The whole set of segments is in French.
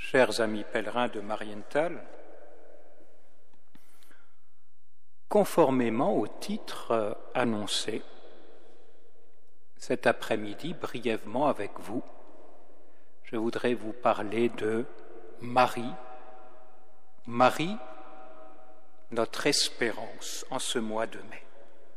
Chers amis pèlerins de Marienthal, conformément au titre annoncé, cet après-midi, brièvement avec vous, je voudrais vous parler de Marie. Marie, notre espérance en ce mois de mai.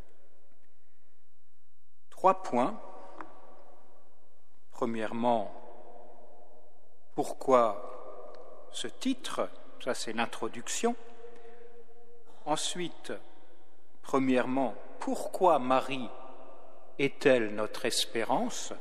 3 points. Premièrement, pourquoi ce titre? Ça, c'est l'introduction. Ensuite, premièrement, pourquoi Marie est-elle notre espérance?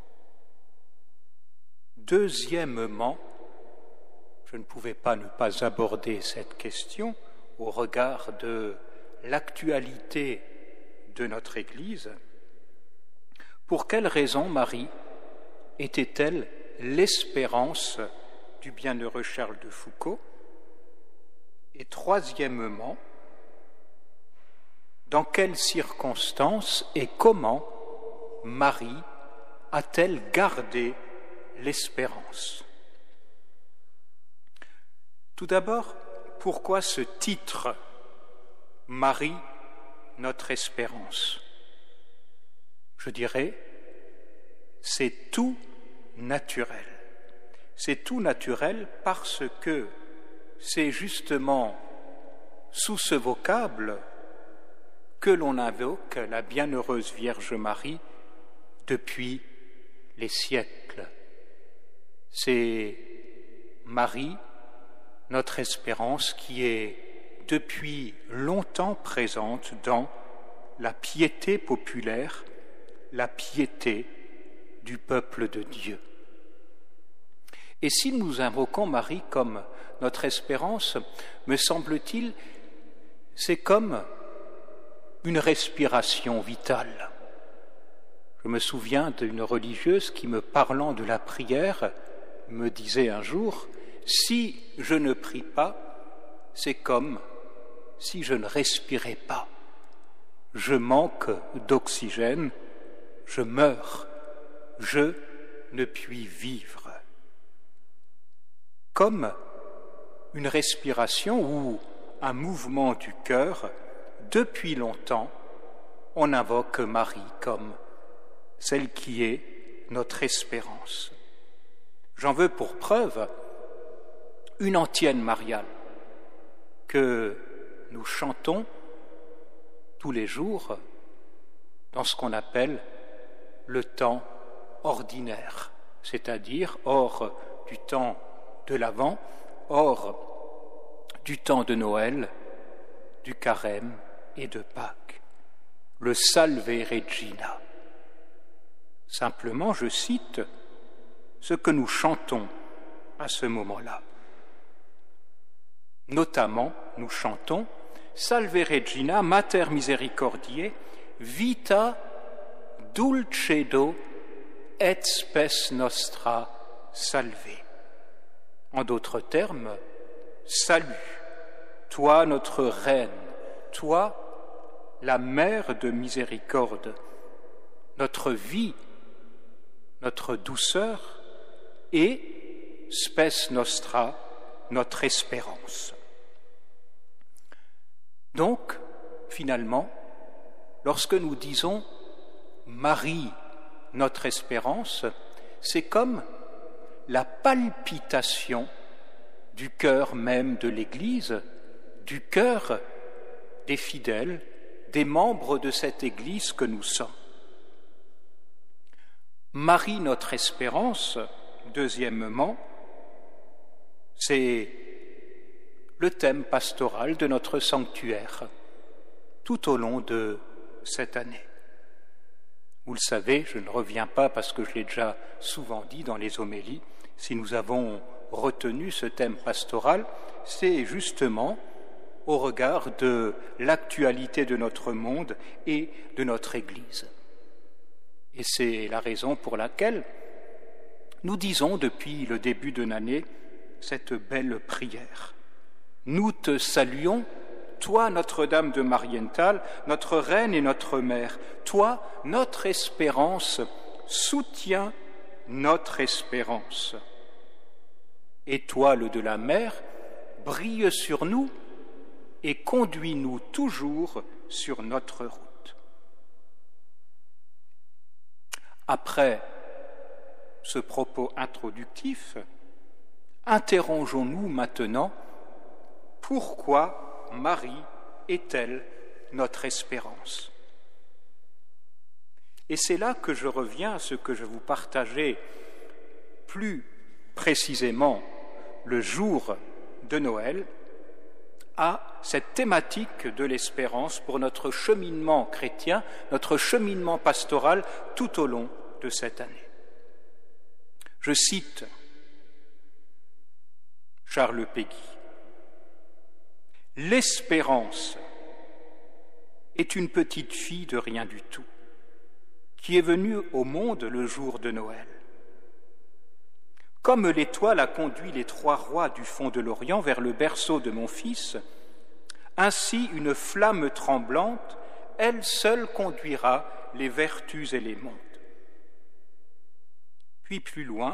Deuxièmement, je ne pouvais pas ne pas aborder cette question au regard de l'actualité de notre Église. Pour quelle raison Marie était-elle l'espérance du bienheureux Charles de Foucauld? Et troisièmement, dans quelles circonstances et comment Marie a-t-elle gardé l'espérance? Tout d'abord, pourquoi ce titre « Marie, notre espérance » ? Je dirais, c'est tout naturel. C'est tout naturel parce que c'est justement sous ce vocable que l'on invoque la bienheureuse Vierge Marie depuis les siècles. C'est Marie, notre espérance, qui est depuis longtemps présente dans la piété populaire, la piété du peuple de Dieu. Et si nous invoquons Marie comme notre espérance, me semble-t-il, c'est comme une respiration vitale. Je me souviens d'une religieuse qui, me parlant de la prière, me disait un jour, « Si je ne prie pas, c'est comme si je ne respirais pas. Je manque d'oxygène, je meurs, je ne puis vivre. » Comme une respiration ou un mouvement du cœur, depuis longtemps, on invoque Marie comme celle qui est notre espérance. J'en veux pour preuve une antienne mariale que nous chantons tous les jours dans ce qu'on appelle le temps ordinaire, c'est-à-dire hors du temps de l'Avent, hors du temps de Noël, du Carême et de Pâques. Le Salve Regina. Simplement, je cite ce que nous chantons à ce moment-là. Notamment, nous chantons Salve Regina, Mater Misericordiae, vita dulcedo et spes nostra salve. En d'autres termes, salut, toi notre reine, toi la mère de miséricorde, notre vie, notre douceur et spes nostra, notre espérance. Donc, finalement, lorsque nous disons Marie, notre espérance, c'est comme la palpitation du cœur même de l'Église, du cœur des fidèles, des membres de cette Église que nous sommes. Marie, notre espérance, deuxièmement, c'est le thème pastoral de notre sanctuaire tout au long de cette année. Vous le savez, je ne reviens pas parce que je l'ai déjà souvent dit dans les homélies, si nous avons retenu ce thème pastoral, c'est justement au regard de l'actualité de notre monde et de notre Église. Et c'est la raison pour laquelle nous disons depuis le début de l'année cette belle prière. Nous te saluons, toi, Notre-Dame de Marienthal, notre reine et notre mère, toi, notre espérance, soutiens notre espérance. Étoile de la mer, brille sur nous et conduis-nous toujours sur notre route. Après ce propos introductif, interrogeons-nous maintenant pourquoi Marie est-elle notre espérance? Et c'est là que je reviens à ce que je vous partageais plus précisément le jour de Noël, à cette thématique de l'espérance pour notre cheminement chrétien, notre cheminement pastoral tout au long de cette année. Je cite Charles Péguy. « L'espérance est une petite fille de rien du tout, qui est venue au monde le jour de Noël. Comme l'étoile a conduit les 3 rois du fond de l'Orient vers le berceau de mon fils, ainsi une flamme tremblante, elle seule conduira les vertus et les mondes. » Puis plus loin,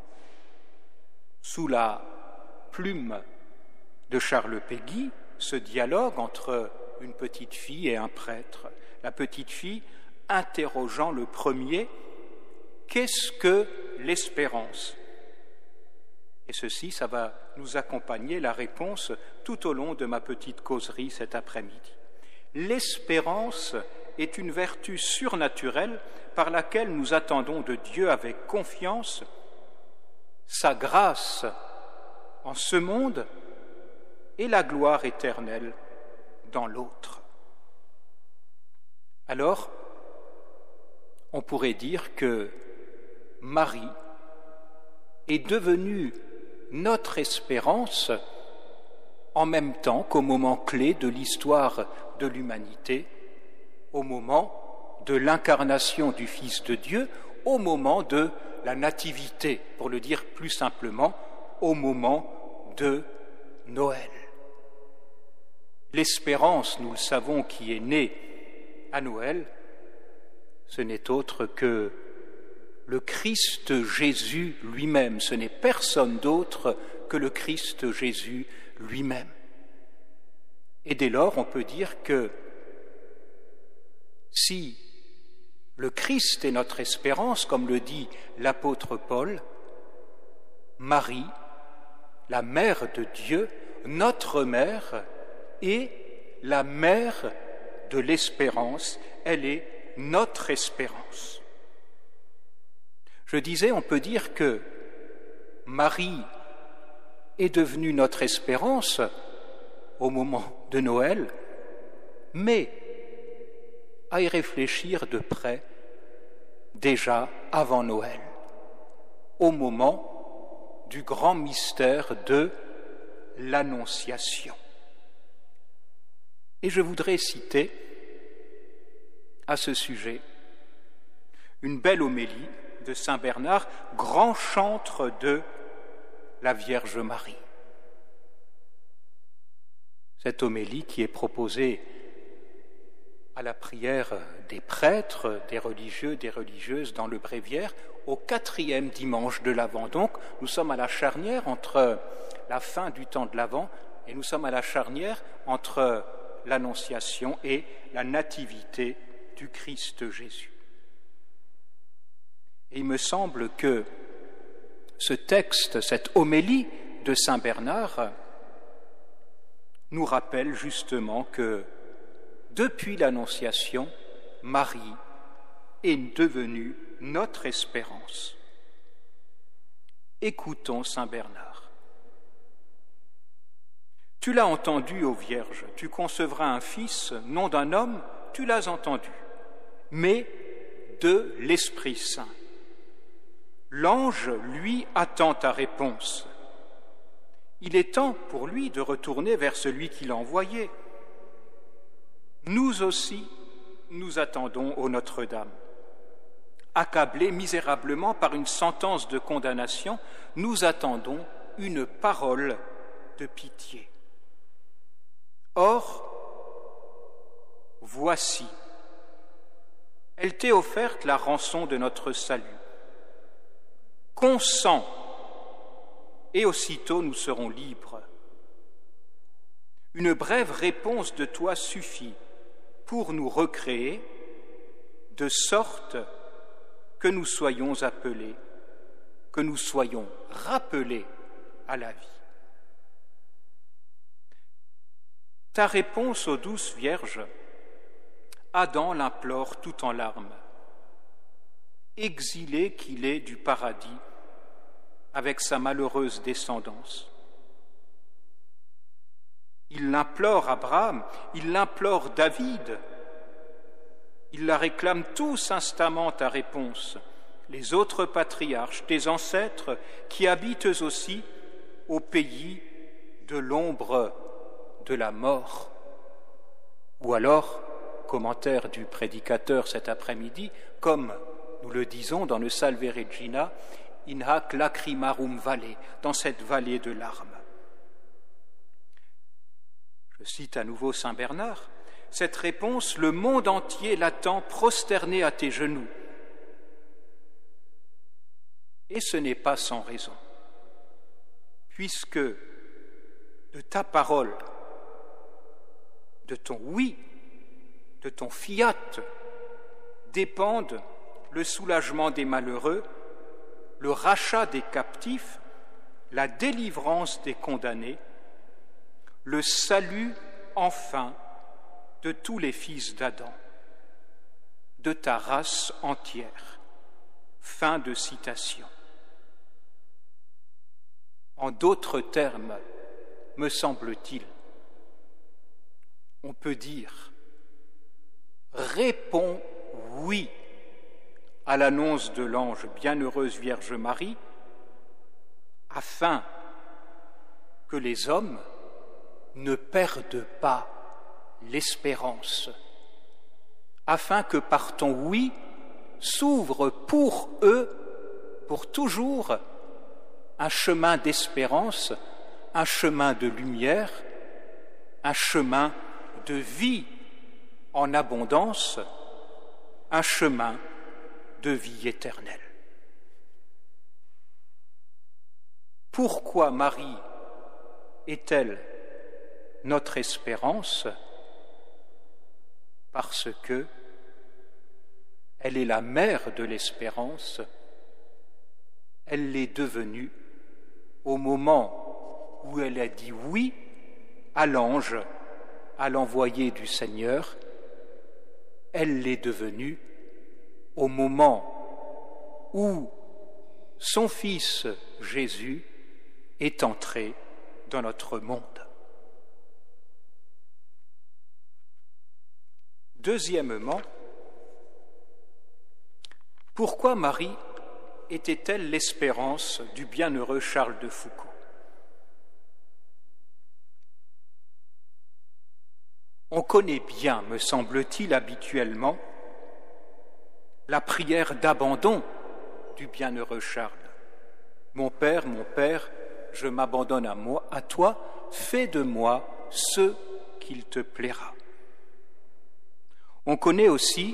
sous la plume de Charles Péguy, ce dialogue entre une petite fille et un prêtre. La petite fille interrogeant le premier « Qu'est-ce que l'espérance ?» Et ceci, ça va nous accompagner la réponse tout au long de ma petite causerie cet après-midi. L'espérance est une vertu surnaturelle par laquelle nous attendons de Dieu avec confiance sa grâce en ce monde et la gloire éternelle dans l'autre. Alors, on pourrait dire que Marie est devenue notre espérance en même temps qu'au moment clé de l'histoire de l'humanité, au moment de l'incarnation du Fils de Dieu, au moment de la nativité, pour le dire plus simplement, au moment de Noël. L'espérance, nous le savons, qui est née à Noël, ce n'est autre que le Christ Jésus lui-même. Ce n'est personne d'autre que le Christ Jésus lui-même. Et dès lors, on peut dire que si le Christ est notre espérance, comme le dit l'apôtre Paul, Marie, la mère de Dieu, notre mère, est la mère de l'espérance, elle est notre espérance. Je disais, on peut dire que Marie est devenue notre espérance au moment de Noël, mais à y réfléchir de près déjà avant Noël, au moment du grand mystère de l'Annonciation. Et je voudrais citer à ce sujet une belle homélie de saint Bernard, grand chantre de la Vierge Marie. Cette homélie qui est proposée à la prière des prêtres, des religieux, des religieuses dans le bréviaire, au 4e dimanche de l'Avent. Donc, nous sommes à la charnière entre la fin du temps de l'Avent et nous sommes à la charnière entre l'Annonciation et la nativité du Christ Jésus. Et il me semble que ce texte, cette homélie de saint Bernard, nous rappelle justement que depuis l'Annonciation, Marie est devenue notre espérance. Écoutons saint Bernard. « Tu l'as entendu, ô Vierge, tu concevras un fils, non d'un homme, tu l'as entendu, mais de l'Esprit Saint. L'ange, lui, attend ta réponse. Il est temps pour lui de retourner vers celui qui l'a envoyé. Nous aussi, nous attendons, ô Notre-Dame. Accablés misérablement par une sentence de condamnation, nous attendons une parole de pitié. Or, voici, elle t'est offerte la rançon de notre salut. Consens et aussitôt nous serons libres. Une brève réponse de toi suffit pour nous recréer, de sorte que nous soyons appelés, que nous soyons rappelés à la vie. Ta réponse, ô douce Vierge, Adam l'implore tout en larmes. Exilé qu'il est du paradis, avec sa malheureuse descendance. Il l'implore Abraham, il l'implore David. Il la réclame tous instamment ta réponse, les autres patriarches, tes ancêtres, qui habitent eux aussi au pays de l'ombre de la mort. Ou alors, commentaire du prédicateur cet après-midi, comme nous le disons dans le Salve Regina, in hac lacrimarum vale, dans cette vallée de larmes. Je cite à nouveau saint Bernard, cette réponse, le monde entier l'attend prosterné à tes genoux. Et ce n'est pas sans raison, puisque de ta parole, de ton oui, de ton fiat, dépendent le soulagement des malheureux, le rachat des captifs, la délivrance des condamnés, le salut enfin de tous les fils d'Adam, de ta race entière. Fin de citation. En d'autres termes, me semble-t-il, on peut dire « Réponds oui » à l'annonce de l'ange « Bienheureuse Vierge Marie » afin que les hommes ne perdent pas l'espérance, afin que par ton oui s'ouvre pour eux, pour toujours, un chemin d'espérance, un chemin de lumière, un chemin de vie en abondance, un chemin de vie éternelle. Pourquoi Marie est-elle notre espérance? Parce que elle est la mère de l'espérance, elle l'est devenue au moment où elle a dit oui à l'ange, à l'envoyé du Seigneur, elle l'est devenue au moment où son Fils Jésus est entré dans notre monde. Deuxièmement, pourquoi Marie était-elle l'espérance du bienheureux Charles de Foucauld? On connaît bien, me semble-t-il, habituellement, la prière d'abandon du bienheureux Charles. Mon Père, je m'abandonne à toi, fais de moi ce qu'il te plaira. On connaît aussi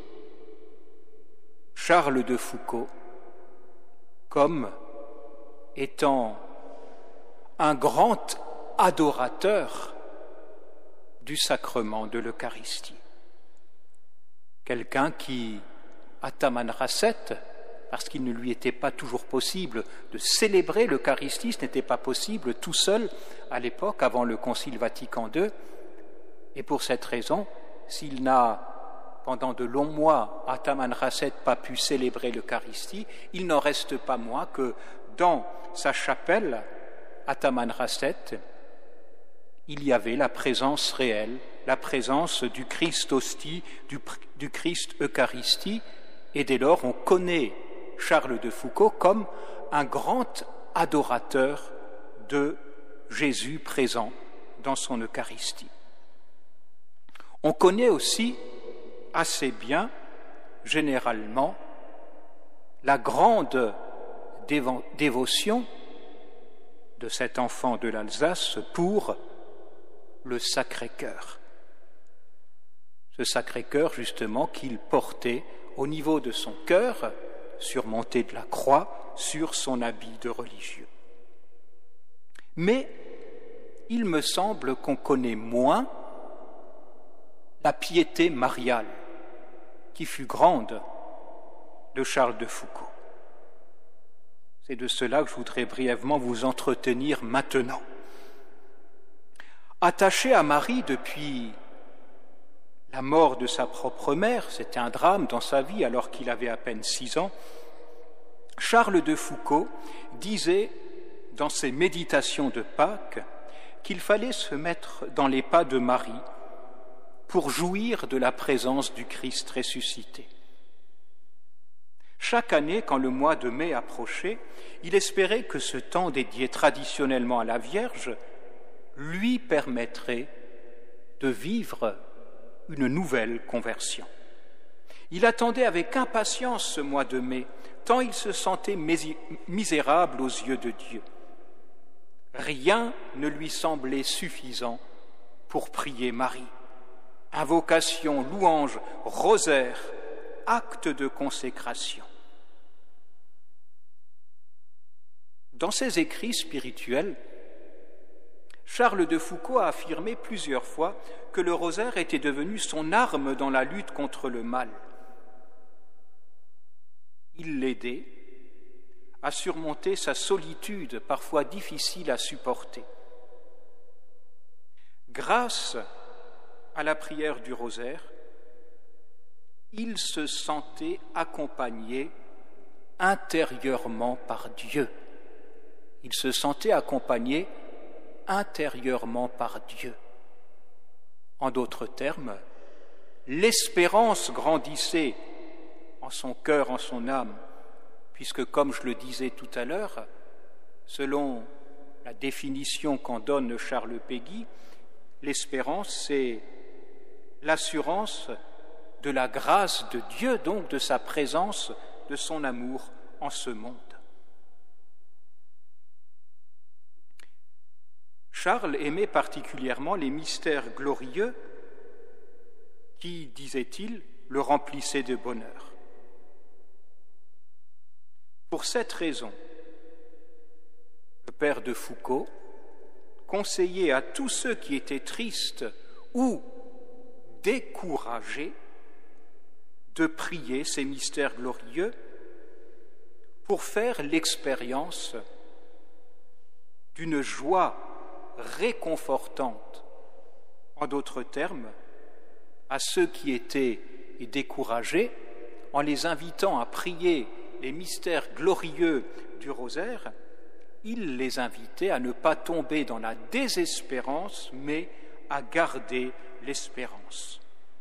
Charles de Foucauld comme étant un grand adorateur du sacrement de l'Eucharistie. Quelqu'un qui, à Tamanrasset, parce qu'il ne lui était pas toujours possible de célébrer l'Eucharistie, ce n'était pas possible tout seul à l'époque, avant le Concile Vatican II, et pour cette raison, s'il n'a, pendant de longs mois, à Tamanrasset, pas pu célébrer l'Eucharistie, il n'en reste pas moins que dans sa chapelle, à Tamanrasset, il y avait la présence réelle, la présence du Christ hostie, du Christ Eucharistie, et dès lors on connaît Charles de Foucauld comme un grand adorateur de Jésus présent dans son Eucharistie. On connaît aussi assez bien, généralement, la grande dévotion de cet enfant de l'Alsace pour le Sacré-Cœur. Ce Sacré-Cœur, justement, qu'il portait au niveau de son cœur, surmonté de la croix, sur son habit de religieux. Mais il me semble qu'on connaît moins la piété mariale, qui fut grande, de Charles de Foucauld. C'est de cela que je voudrais brièvement vous entretenir maintenant. Attaché à Marie depuis la mort de sa propre mère, c'était un drame dans sa vie alors qu'il avait à peine 6 ans, Charles de Foucauld disait dans ses méditations de Pâques qu'il fallait se mettre dans les pas de Marie pour jouir de la présence du Christ ressuscité. Chaque année, quand le mois de mai approchait, il espérait que ce temps dédié traditionnellement à la Vierge lui permettrait de vivre une nouvelle conversion. Il attendait avec impatience ce mois de mai, tant il se sentait misérable aux yeux de Dieu. Rien ne lui semblait suffisant pour prier Marie. Invocation, louange, rosaire, acte de consécration. Dans ses écrits spirituels, Charles de Foucauld a affirmé plusieurs fois que le rosaire était devenu son arme dans la lutte contre le mal. Il l'aidait à surmonter sa solitude, parfois difficile à supporter. Grâce à la prière du rosaire, il se sentait accompagné intérieurement par Dieu. Il se sentait accompagné intérieurement par Dieu. En d'autres termes, l'espérance grandissait en son cœur, en son âme, puisque, comme je le disais tout à l'heure, selon la définition qu'en donne Charles Péguy, l'espérance, c'est l'assurance de la grâce de Dieu, donc de sa présence, de son amour en ce monde. Charles aimait particulièrement les mystères glorieux qui, disait-il, le remplissaient de bonheur. Pour cette raison, le père de Foucauld conseillait à tous ceux qui étaient tristes ou découragés de prier ces mystères glorieux pour faire l'expérience d'une joie réconfortante. En d'autres termes, à ceux qui étaient découragés, en les invitant à prier les mystères glorieux du rosaire, il les invitait à ne pas tomber dans la désespérance, mais à garder l'espérance.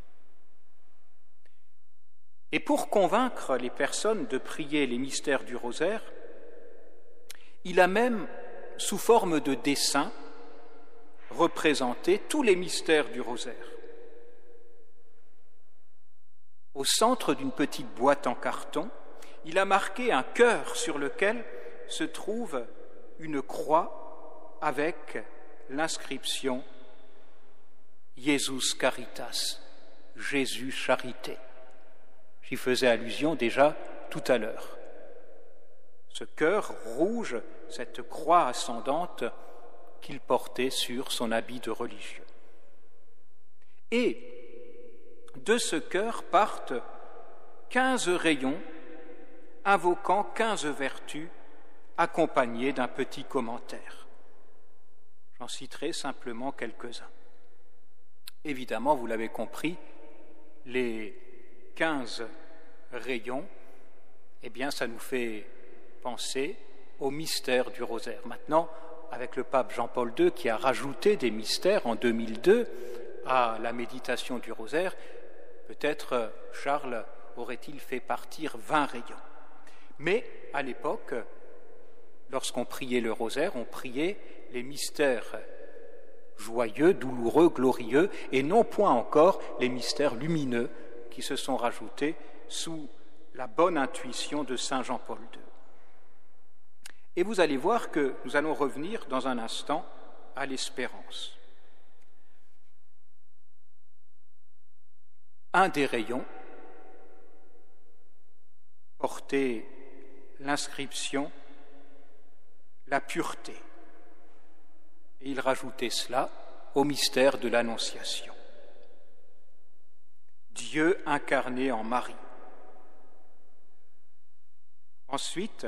Et pour convaincre les personnes de prier les mystères du rosaire, il a même, sous forme de dessin, représenté tous les mystères du rosaire. Au centre d'une petite boîte en carton, il a marqué un cœur sur lequel se trouve une croix avec l'inscription « Jesus Caritas », Jésus charité. J'y faisais allusion déjà tout à l'heure. Ce cœur rouge, cette croix ascendante qu'il portait sur son habit de religieux. Et de ce cœur partent 15 rayons invoquant 15 vertus accompagnés d'un petit commentaire. J'en citerai simplement quelques-uns. Évidemment, vous l'avez compris, les 15 rayons, eh bien, ça nous fait penser au mystère du rosaire. Maintenant, avec le pape Jean-Paul II qui a rajouté des mystères en 2002 à la méditation du rosaire, peut-être Charles aurait-il fait partir 20 rayons. Mais à l'époque, lorsqu'on priait le rosaire, on priait les mystères joyeux, douloureux, glorieux, et non point encore les mystères lumineux qui se sont rajoutés sous la bonne intuition de saint Jean-Paul II. Et vous allez voir que nous allons revenir dans un instant à l'espérance. Un des rayons portait l'inscription « La pureté ». Et il rajoutait cela au mystère de l'Annonciation. Dieu incarné en Marie. Ensuite,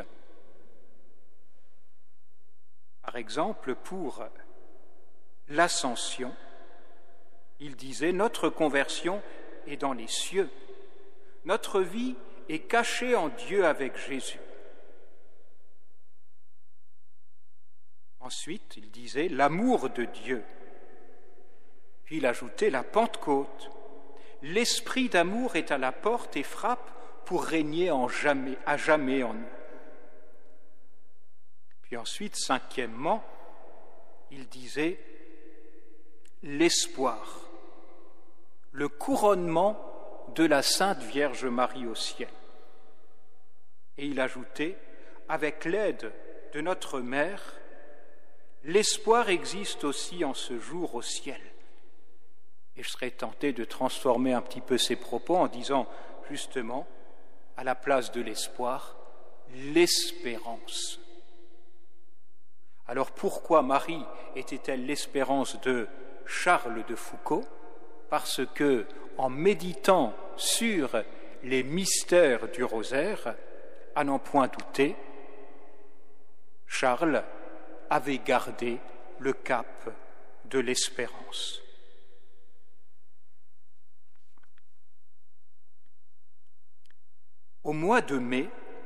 par exemple, pour l'Ascension, il disait « Notre conversion est dans les cieux. Notre vie est cachée en Dieu avec Jésus. » Ensuite, il disait « L'amour de Dieu. » Puis il ajoutait « La Pentecôte. L'esprit d'amour est à la porte et frappe pour régner à jamais en nous. » Puis ensuite, cinquièmement, il disait « L'espoir, le couronnement de la Sainte Vierge Marie au ciel. » Et il ajoutait « Avec l'aide de notre Mère, l'espoir existe aussi en ce jour au ciel. » Et je serais tenté de transformer un petit peu ces propos en disant justement, à la place de l'espoir, l'espérance. Alors pourquoi Marie était-elle l'espérance de Charles de Foucault ? Parce que, en méditant sur les mystères du rosaire, à n'en point douter, Charles avait gardé le cap de l'espérance. Au mois de mai,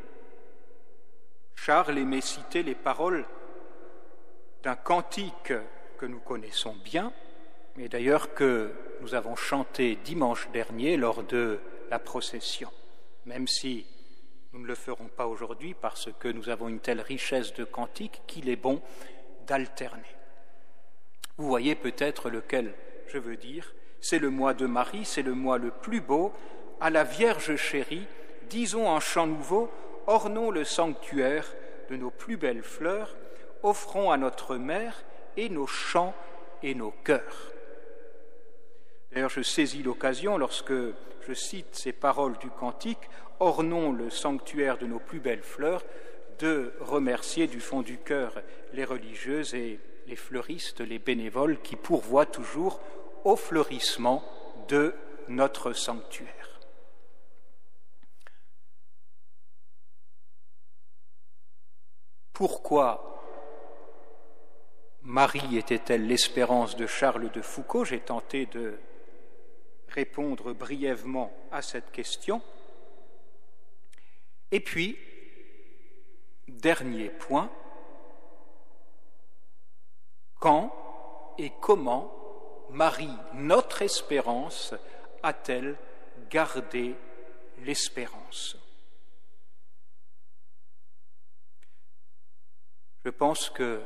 Charles aimait citer les paroles d'un cantique que nous connaissons bien, et d'ailleurs que nous avons chanté dimanche dernier lors de la procession, même si nous ne le ferons pas aujourd'hui parce que nous avons une telle richesse de cantiques qu'il est bon d'alterner. Vous voyez peut-être lequel je veux dire. C'est le mois de Marie, c'est le mois le plus beau. À la Vierge chérie, disons en chant nouveau, ornons le sanctuaire de nos plus belles fleurs, offrons à notre Mère et nos chants et nos cœurs. D'ailleurs, je saisis l'occasion, lorsque je cite ces paroles du cantique, ornons le sanctuaire de nos plus belles fleurs, de remercier du fond du cœur les religieuses et les fleuristes, les bénévoles qui pourvoient toujours au fleurissement de notre sanctuaire. Pourquoi Marie était-elle l'espérance de Charles de Foucault ? J'ai tenté de répondre brièvement à cette question. Et puis, dernier point, quand et comment Marie, notre espérance, a-t-elle gardé l'espérance ? Je pense que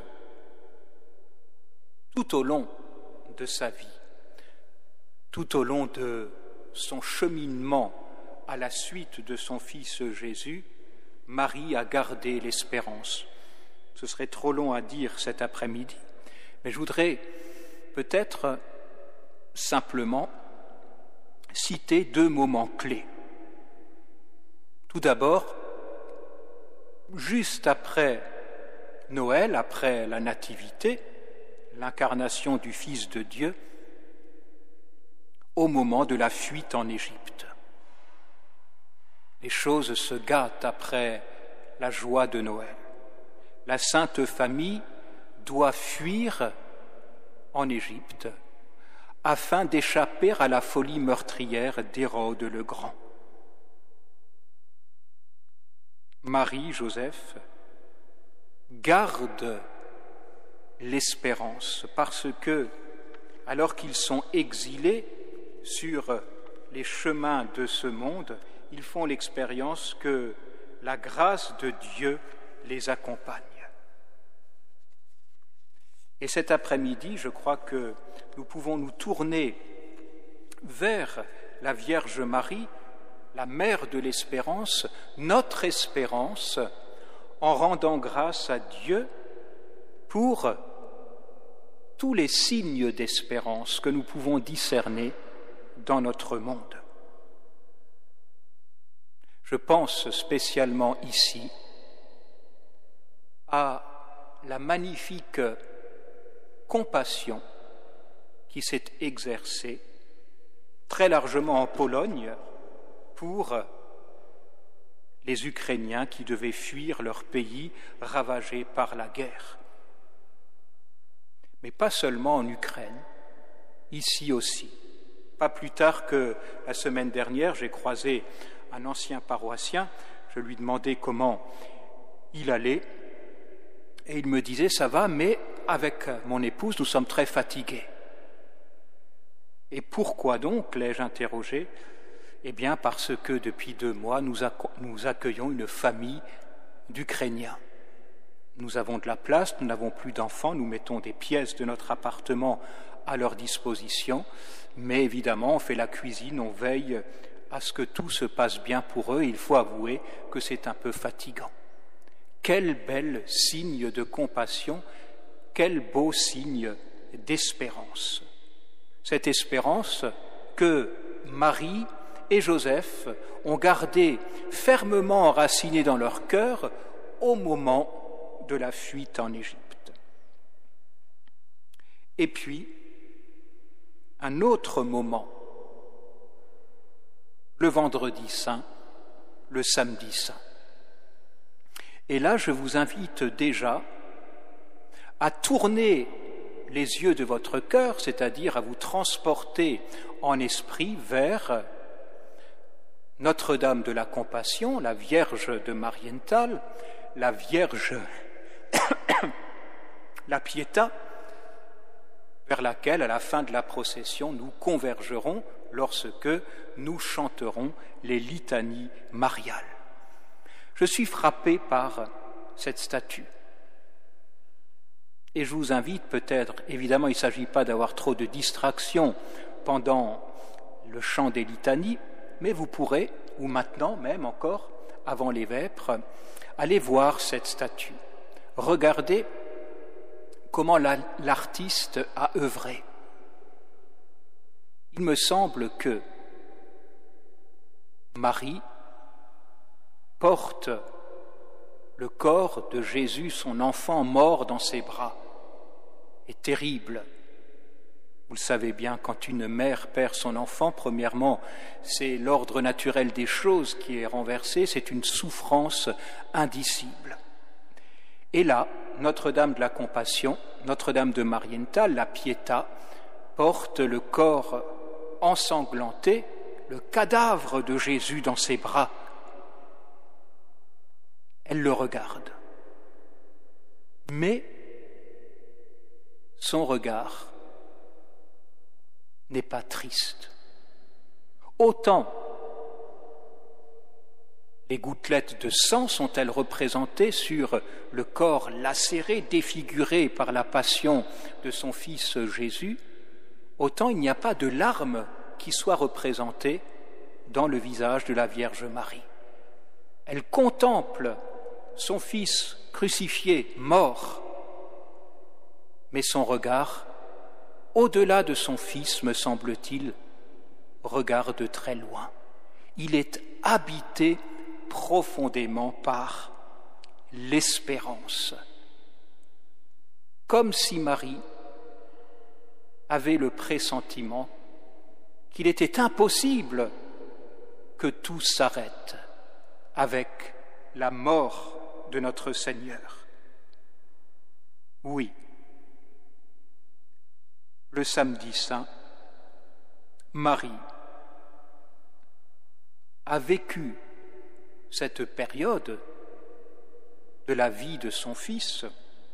tout au long de sa vie, tout au long de son cheminement à la suite de son Fils Jésus, Marie a gardé l'espérance. Ce serait trop long à dire cet après-midi, mais je voudrais peut-être simplement citer 2 moments clés. Tout d'abord, juste après Noël, après la Nativité, l'incarnation du Fils de Dieu, au moment de la fuite en Égypte. Les choses se gâtent après la joie de Noël. La Sainte Famille doit fuir en Égypte afin d'échapper à la folie meurtrière d'Hérode le Grand. Marie, Joseph gardent l'espérance parce que, alors qu'ils sont exilés sur les chemins de ce monde, ils font l'expérience que la grâce de Dieu les accompagne. Et cet après-midi, je crois que nous pouvons nous tourner vers la Vierge Marie, la Mère de l'espérance, notre espérance, en rendant grâce à Dieu pour tous les signes d'espérance que nous pouvons discerner dans notre monde. Je pense spécialement ici à la magnifique compassion qui s'est exercée très largement en Pologne pour les Ukrainiens qui devaient fuir leur pays ravagé par la guerre. Mais pas seulement en Ukraine, ici aussi. Pas plus tard que la semaine dernière, j'ai croisé un ancien paroissien, je lui demandais comment il allait, et il me disait « ça va, mais avec mon épouse, nous sommes très fatigués ». Et pourquoi donc, l'ai-je interrogé ? Eh bien parce que depuis 2 mois, nous accueillons une famille d'Ukrainiens. Nous avons de la place, nous n'avons plus d'enfants, nous mettons des pièces de notre appartement à leur disposition, mais évidemment on fait la cuisine, on veille à ce que tout se passe bien pour eux, et il faut avouer que c'est un peu fatigant. Quel bel signe de compassion, quel beau signe d'espérance. Cette espérance que Marie et Joseph ont gardée fermement enracinée dans leur cœur au moment de la fuite en Égypte. Et puis, un autre moment, le vendredi saint, le samedi saint. Et là, je vous invite déjà à tourner les yeux de votre cœur, c'est-à-dire à vous transporter en esprit vers Notre-Dame de la Compassion, la Vierge de Marienthal, la Vierge, la Pietà, vers laquelle, à la fin de la procession, nous convergerons lorsque nous chanterons les litanies mariales. Je suis frappé par cette statue. Et je vous invite peut-être, évidemment il ne s'agit pas d'avoir trop de distractions pendant le chant des litanies, mais vous pourrez, ou maintenant même encore, avant les vêpres, aller voir cette statue. Regardez comment l'artiste a œuvré. Il me semble que Marie porte le corps de Jésus, son enfant mort dans ses bras, est terrible. Vous le savez bien, quand une mère perd son enfant, premièrement, c'est l'ordre naturel des choses qui est renversé, c'est une souffrance indicible. Et là, Notre-Dame de la Compassion, Notre-Dame de Marienthal, la Pietà, porte le corps ensanglanté, le cadavre de Jésus dans ses bras. Elle le regarde. Mais son regard n'est pas triste. Autant les gouttelettes de sang sont-elles représentées sur le corps lacéré, défiguré par la passion de son fils Jésus, autant il n'y a pas de larmes qui soient représentées dans le visage de la Vierge Marie. Elle contemple son fils crucifié, mort, mais son regard, au-delà de son fils, me semble-t-il, regarde très loin. Il est habité profondément par l'espérance, comme si Marie avait le pressentiment qu'il était impossible que tout s'arrête avec la mort de notre Seigneur. Oui, le samedi saint, Marie a vécu cette période de la vie de son fils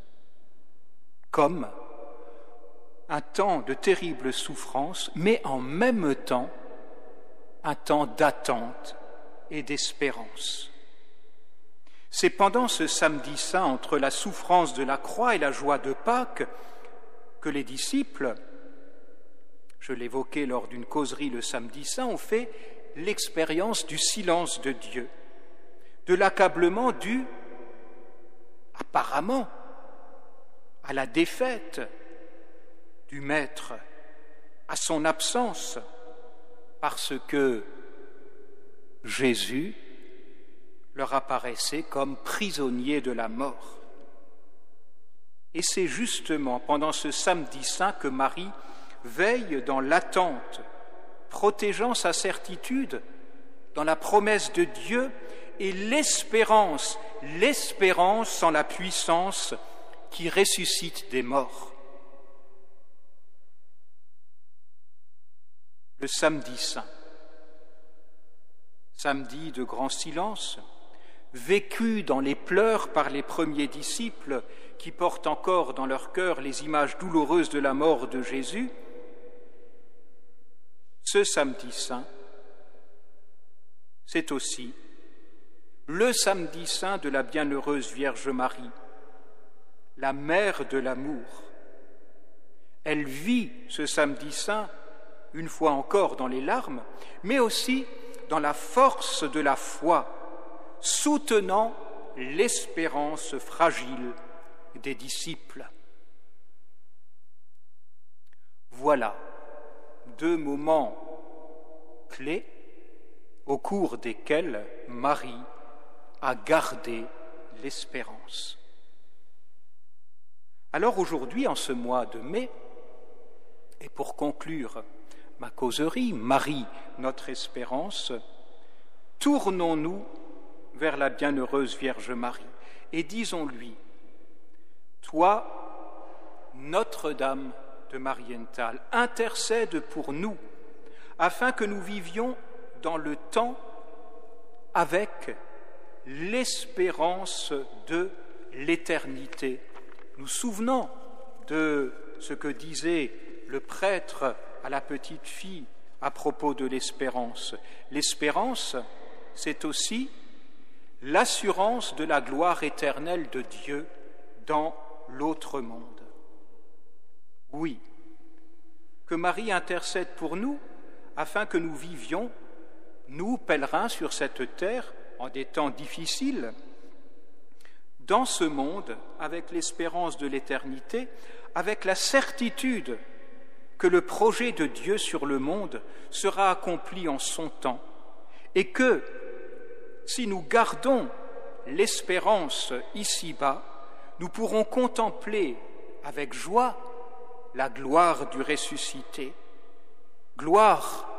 comme un temps de terrible souffrance, mais en même temps un temps d'attente et d'espérance. C'est pendant ce samedi saint, entre la souffrance de la croix et la joie de Pâques, que les disciples, je l'évoquais lors d'une causerie le samedi saint, ont fait l'expérience du silence de Dieu, de l'accablement dû, apparemment, à la défaite du Maître, à son absence, parce que Jésus leur apparaissait comme prisonnier de la mort. Et c'est justement pendant ce samedi saint que Marie veille dans l'attente, protégeant sa certitude dans la promesse de Dieu et l'espérance en la puissance qui ressuscite des morts. Le samedi saint, samedi de grand silence, vécu dans les pleurs par les premiers disciples qui portent encore dans leur cœur les images douloureuses de la mort de Jésus, ce samedi saint, c'est aussi le samedi saint de la bienheureuse Vierge Marie, la mère de l'amour. Elle vit ce samedi saint, une fois encore dans les larmes, mais aussi dans la force de la foi, soutenant l'espérance fragile des disciples. Voilà 2 moments clés au cours desquels Marie a gardé l'espérance. Alors aujourd'hui, en ce mois de mai, et pour conclure ma causerie, Marie, notre espérance, tournons-nous vers la bienheureuse Vierge Marie et disons-lui: Toi, Notre-Dame de Marienthal, intercède pour nous, afin que nous vivions dans le temps avec l'espérance de l'éternité. Nous souvenons de ce que disait le prêtre à la petite fille à propos de l'espérance. L'espérance, c'est aussi l'assurance de la gloire éternelle de Dieu dans l'autre monde. Oui, que Marie intercède pour nous afin que nous vivions, nous, pèlerins sur cette terre, en des temps difficiles, dans ce monde, avec l'espérance de l'éternité, avec la certitude que le projet de Dieu sur le monde sera accompli en son temps, et que, si nous gardons l'espérance ici-bas, nous pourrons contempler avec joie la gloire du ressuscité, gloire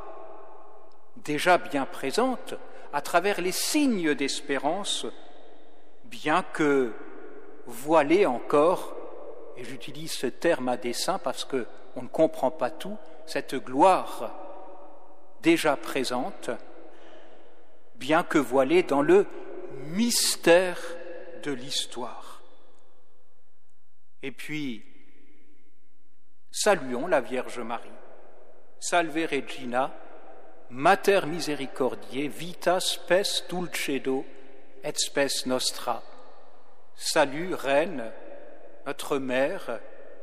déjà bien présente à travers les signes d'espérance, bien que voilée encore, et j'utilise ce terme à dessein parce qu'on ne comprend pas tout, cette gloire déjà présente, bien que voilée dans le mystère de l'histoire. Et puis, saluons la Vierge Marie. Salve Regina, Mater misericordiae, vita spes dulcedo et spes nostra. Salut, Reine, notre Mère,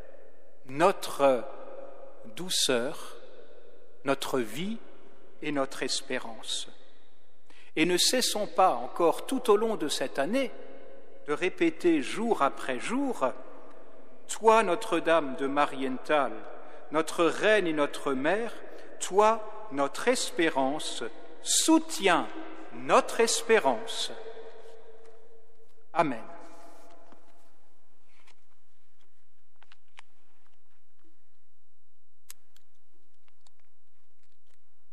notre douceur, notre vie et notre espérance. Et ne cessons pas encore tout au long de cette année de répéter jour après jour: Toi, Notre-Dame de Marienthal, notre Reine et notre Mère, toi, notre espérance, soutiens notre espérance. Amen.